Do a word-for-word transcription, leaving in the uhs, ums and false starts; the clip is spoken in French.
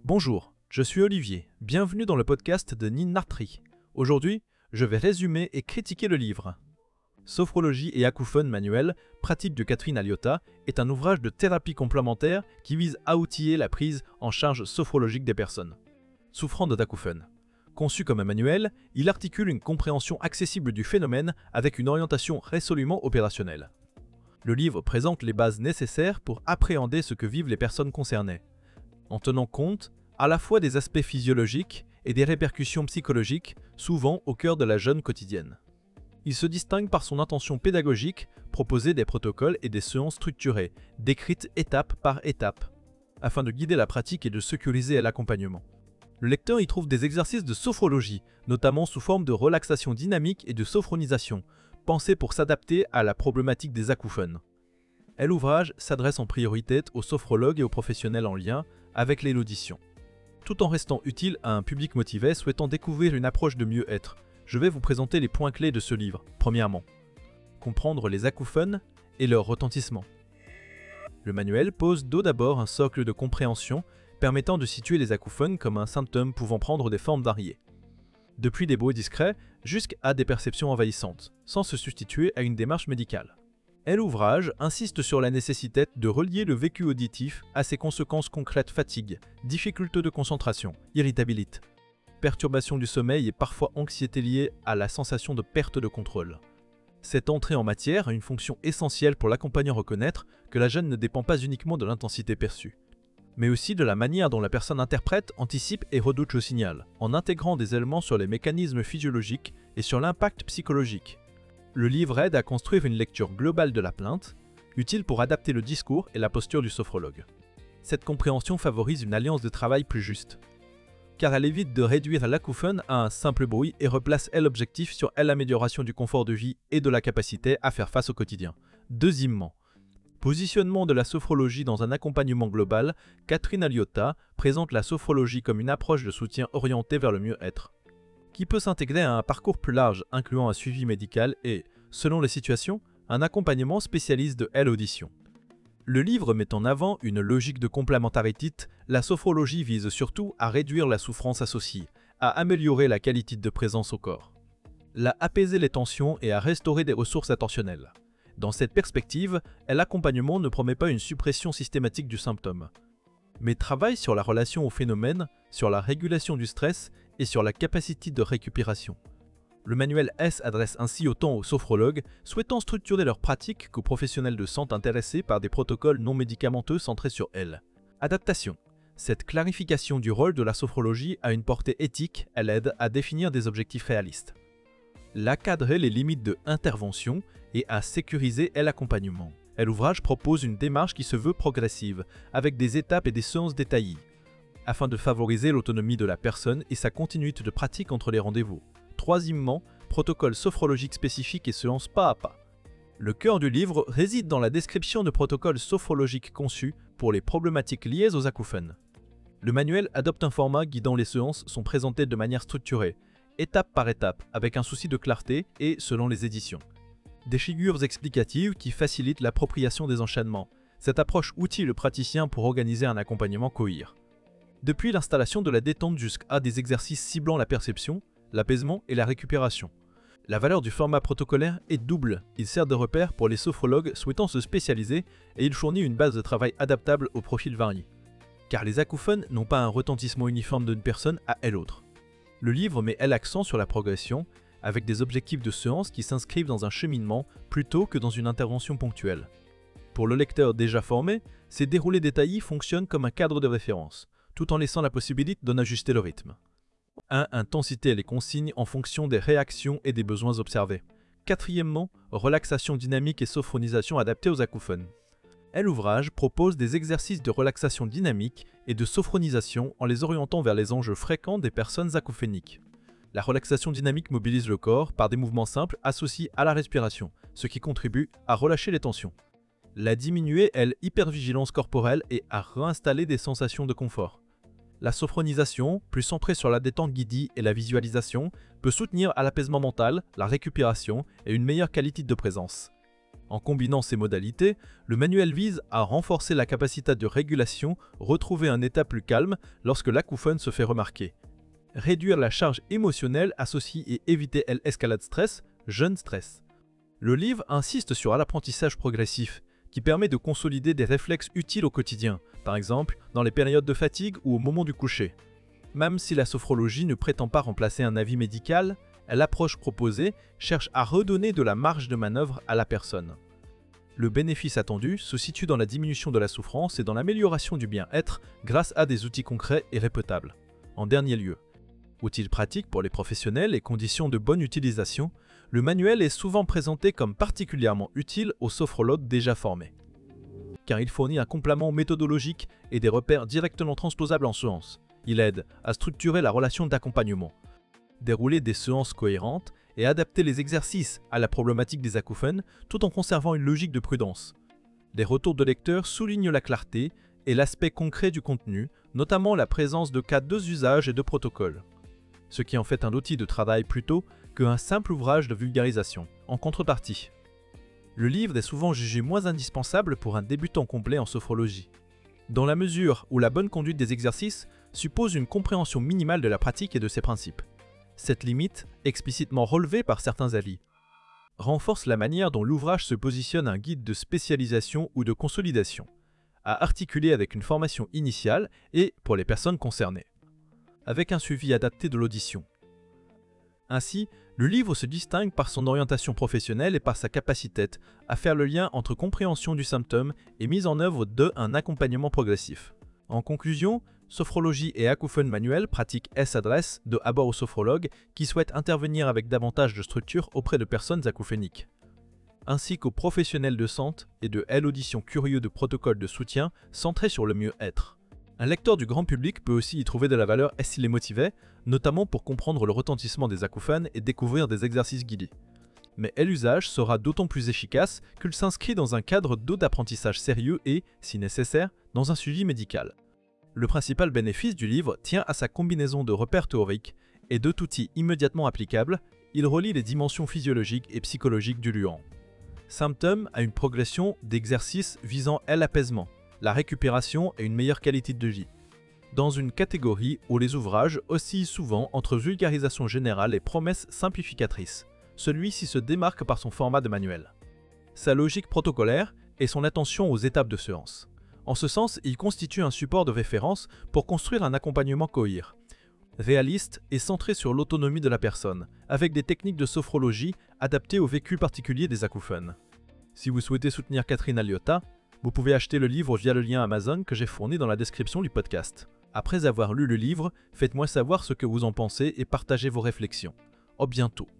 Bonjour, je suis Olivier, bienvenue dans le podcast de Ninartri. Aujourd'hui, je vais résumer et critiquer le livre. Sophrologie et acouphone manuel, pratique de Catherine Aliotta, est un ouvrage de thérapie complémentaire qui vise à outiller la prise en charge sophrologique des personnes souffrant d'acouphone. Conçu comme un manuel, il articule une compréhension accessible du phénomène avec une orientation résolument opérationnelle. Le livre présente les bases nécessaires pour appréhender ce que vivent les personnes concernées, en tenant compte à la fois des aspects physiologiques et des répercussions psychologiques, souvent au cœur de la jeune quotidienne. Il se distingue par son intention pédagogique, proposer des protocoles et des séances structurées, décrites étape par étape, afin de guider la pratique et de sécuriser l'accompagnement. Le lecteur y trouve des exercices de sophrologie, notamment sous forme de relaxation dynamique et de sophronisation, pensés pour s'adapter à la problématique des acouphones. Et l'ouvrage s'adresse en priorité aux sophrologues et aux professionnels en lien avec l'audition. Tout en restant utile à un public motivé souhaitant découvrir une approche de mieux-être, je vais vous présenter les points clés de ce livre. Premièrement, comprendre les acouphones et leur retentissement. Le manuel pose d'au d'abord un socle de compréhension permettant de situer les acouphones comme un symptôme pouvant prendre des formes variées, depuis des bruits discrets jusqu'à des perceptions envahissantes, sans se substituer à une démarche médicale. Et l'ouvrage insiste sur la nécessité de relier le vécu auditif à ses conséquences concrètes: fatigue, difficultés de concentration, irritabilité, perturbation du sommeil et parfois anxiété liée à la sensation de perte de contrôle. Cette entrée en matière a une fonction essentielle pour l'accompagnant reconnaître que la gêne ne dépend pas uniquement de l'intensité perçue, mais aussi de la manière dont la personne interprète, anticipe et redoute le signal, en intégrant des éléments sur les mécanismes physiologiques et sur l'impact psychologique. Le livre aide à construire une lecture globale de la plainte, utile pour adapter le discours et la posture du sophrologue. Cette compréhension favorise une alliance de travail plus juste, car elle évite de réduire l'acouphone à un simple bruit et replace l'objectif sur l'amélioration du confort de vie et de la capacité à faire face au quotidien. Deuxièmement, positionnement de la sophrologie dans un accompagnement global, Catherine Aliotta présente la sophrologie comme une approche de soutien orientée vers le mieux-être, qui peut s'intégrer à un parcours plus large incluant un suivi médical et, selon les situations, un accompagnement spécialiste de l'audition. Le livre met en avant une logique de complémentarité. La sophrologie vise surtout à réduire la souffrance associée, à améliorer la qualité de présence au corps, à apaiser les tensions et à restaurer des ressources attentionnelles. Dans cette perspective, l'accompagnement ne promet pas une suppression systématique du symptôme, mais travaille sur la relation au phénomène, sur la régulation du stress et sur la capacité de récupération. Le manuel s'adresse ainsi autant aux sophrologues souhaitant structurer leur pratique qu'aux professionnels de santé intéressés par des protocoles non médicamenteux centrés sur elle. Adaptation. Cette clarification du rôle de la sophrologie a une portée éthique, elle aide à définir des objectifs réalistes, à cadrer les limites de intervention et à sécuriser l'accompagnement. L'ouvrage propose une démarche qui se veut progressive, avec des étapes et des séances détaillées, afin de favoriser l'autonomie de la personne et sa continuité de pratique entre les rendez-vous. Troisièmement, protocole sophrologique spécifique et séances pas à pas. Le cœur du livre réside dans la description de protocoles sophrologiques conçus pour les problématiques liées aux acouphones. Le manuel adopte un format guidant les séances sont présentées de manière structurée, étape par étape, avec un souci de clarté et selon les éditions. Des figures explicatives qui facilitent l'appropriation des enchaînements. Cette approche outille le praticien pour organiser un accompagnement cohérent. Depuis l'installation de la détente jusqu'à des exercices ciblant la perception, l'apaisement et la récupération. La valeur du format protocolaire est double. Il sert de repère pour les sophrologues souhaitant se spécialiser et il fournit une base de travail adaptable aux profils variés. Car les acouphones n'ont pas un retentissement uniforme d'une personne à l'autre. Le livre met l'accent sur la progression, avec des objectifs de séance qui s'inscrivent dans un cheminement plutôt que dans une intervention ponctuelle. Pour le lecteur déjà formé, ces déroulés détaillés fonctionnent comme un cadre de référence, tout en laissant la possibilité d'en ajuster le rythme. un Intensité les consignes en fonction des réactions et des besoins observés. Quatrièmement, relaxation dynamique et sophronisation adaptées aux acouphones. L'ouvrage propose des exercices de relaxation dynamique et de sophronisation en les orientant vers les enjeux fréquents des personnes acouphoniques. La relaxation dynamique mobilise le corps par des mouvements simples associés à la respiration, ce qui contribue à relâcher les tensions, à diminuer l'hypervigilance corporelle et à réinstaller des sensations de confort. La sophronisation, plus centrée sur la détente guidée et la visualisation, peut soutenir à l'apaisement mental, la récupération et une meilleure qualité de présence. En combinant ces modalités, le manuel vise à renforcer la capacité de régulation, retrouver un état plus calme lorsque l'acouphone se fait remarquer, réduire la charge émotionnelle associée et éviter l'escalade stress, jeune stress. Le livre insiste sur l'apprentissage progressif, qui permet de consolider des réflexes utiles au quotidien, par exemple dans les périodes de fatigue ou au moment du coucher. Même si la sophrologie ne prétend pas remplacer un avis médical, l'approche proposée cherche à redonner de la marge de manœuvre à la personne. Le bénéfice attendu se situe dans la diminution de la souffrance et dans l'amélioration du bien-être grâce à des outils concrets et répétables. En dernier lieu, outil pratique pour les professionnels et conditions de bonne utilisation, le manuel est souvent présenté comme particulièrement utile aux sophrologues déjà formés, car il fournit un complément méthodologique et des repères directement transposables en séance. Il aide à structurer la relation d'accompagnement, dérouler des séances cohérentes et adapter les exercices à la problématique des acouphones tout en conservant une logique de prudence. Les retours de lecteurs soulignent la clarté et l'aspect concret du contenu, notamment la présence de cas d'usage et de protocoles, ce qui en fait un outil de travail plutôt qu'un simple ouvrage de vulgarisation. En contrepartie, le livre est souvent jugé moins indispensable pour un débutant complet en sophrologie, dans la mesure où la bonne conduite des exercices suppose une compréhension minimale de la pratique et de ses principes. Cette limite, explicitement relevée par certains avis, renforce la manière dont l'ouvrage se positionne un guide de spécialisation ou de consolidation, à articuler avec une formation initiale et pour les personnes concernées, avec un suivi adapté de l'audition. Ainsi, le livre se distingue par son orientation professionnelle et par sa capacité à faire le lien entre compréhension du symptôme et mise en œuvre d'un accompagnement progressif. En conclusion, Sophrologie et acouphone manuel pratique s'adresse de abord aux sophrologues qui souhaitent intervenir avec davantage de structure auprès de personnes acouphoniques, ainsi qu'aux professionnels de santé et de l'audition curieux de protocoles de soutien centrés sur le mieux-être. Un lecteur du grand public peut aussi y trouver de la valeur s'il est motivé, notamment pour comprendre le retentissement des acouphones et découvrir des exercices guidés. Mais l'usage sera d'autant plus efficace qu'il s'inscrit dans un cadre d'apprentissage sérieux et, si nécessaire, dans un suivi médical. Le principal bénéfice du livre tient à sa combinaison de repères théoriques et d'outils immédiatement applicables. Il relie les dimensions physiologiques et psychologiques du luan. Symptômes à une progression d'exercices visant l'apaisement, la récupération et une meilleure qualité de vie, dans une catégorie où les ouvrages oscillent souvent entre vulgarisation générale et promesses simplificatrices. Celui-ci se démarque par son format de manuel, sa logique protocolaire et son attention aux étapes de séance. En ce sens, il constitue un support de référence pour construire un accompagnement cohérent, réaliste et centré sur l'autonomie de la personne, avec des techniques de sophrologie adaptées au vécu particulier des acouphones. Si vous souhaitez soutenir Catherine Aliotta, vous pouvez acheter le livre via le lien Amazon que j'ai fourni dans la description du podcast. Après avoir lu le livre, faites-moi savoir ce que vous en pensez et partagez vos réflexions. À bientôt.